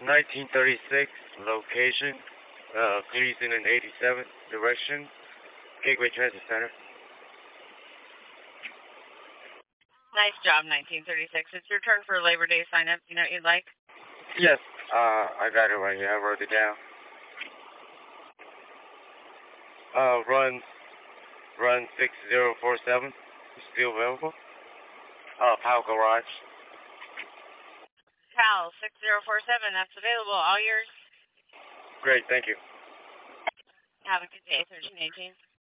1936, location, Gleason and 87th, direction, Gateway Transit Center. Nice job, 1936. It's your turn for Labor Day sign-up. You know what you'd like? Yes, I got it right here. I wrote it down. Run 6047, still available. Powell Garage. Cal 6047, that's available. All yours. Great, thank you. Have a good day, 1318.